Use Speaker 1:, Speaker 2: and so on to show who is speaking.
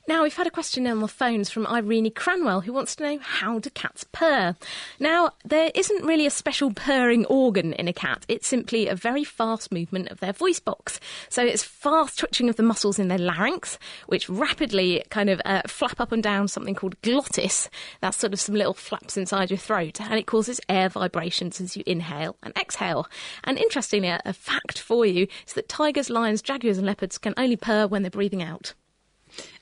Speaker 1: Now, we've had a question on the phones from Irene Cranwell, who wants to know, how do cats purr? Now, there isn't really a special purring organ in a cat. It's simply a very fast movement of their voice box. So it's fast twitching of the muscles in their larynx, which rapidly kind of flap up and down something called glottis. That's sort of some little flaps inside your throat, and it causes air vibrations as you inhale and exhale. And interestingly, a fact for you is that tigers, lions, jaguars and leopards can only purr when they're breathing out.